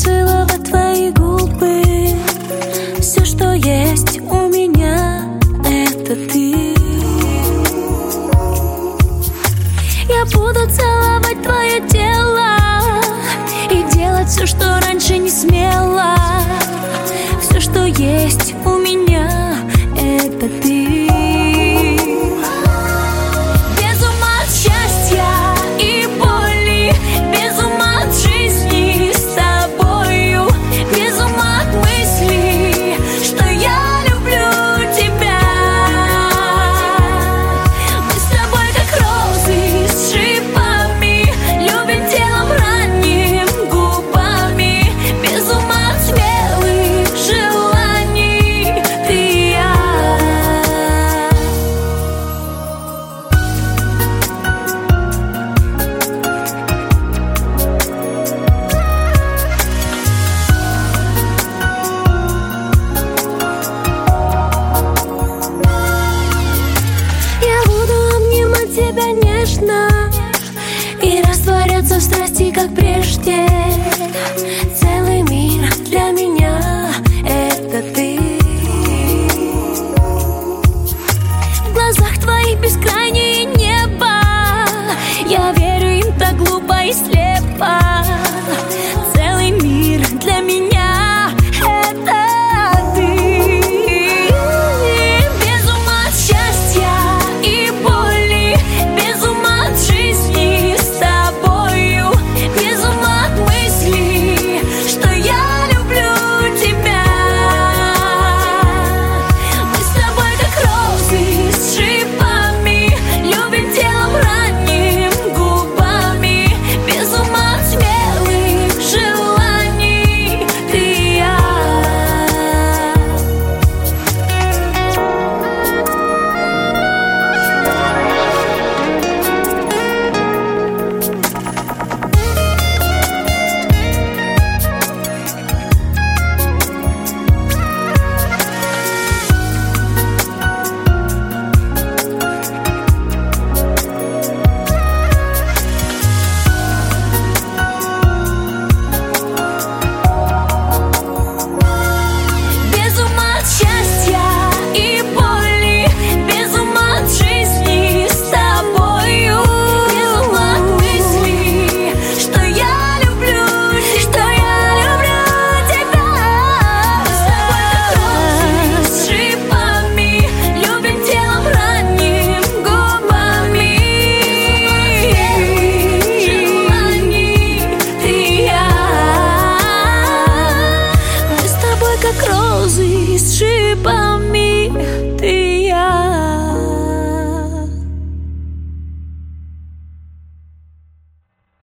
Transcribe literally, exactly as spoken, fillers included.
целовать твои губы. Все, что есть у меня, это ты. Я буду целовать твое тело и делать все, что раньше не смела. Все, что есть у меня, это ты. Без ума от счастья и боли, без ума от жизни с тобою, без ума от мысли, что я люблю тебя. Мы с тобой как розы с шипами, любим телом, ранним губами, без ума от смелых желаний, ты и я. Я буду обнимать тебя нежно и растворяться в страсти, как прежде.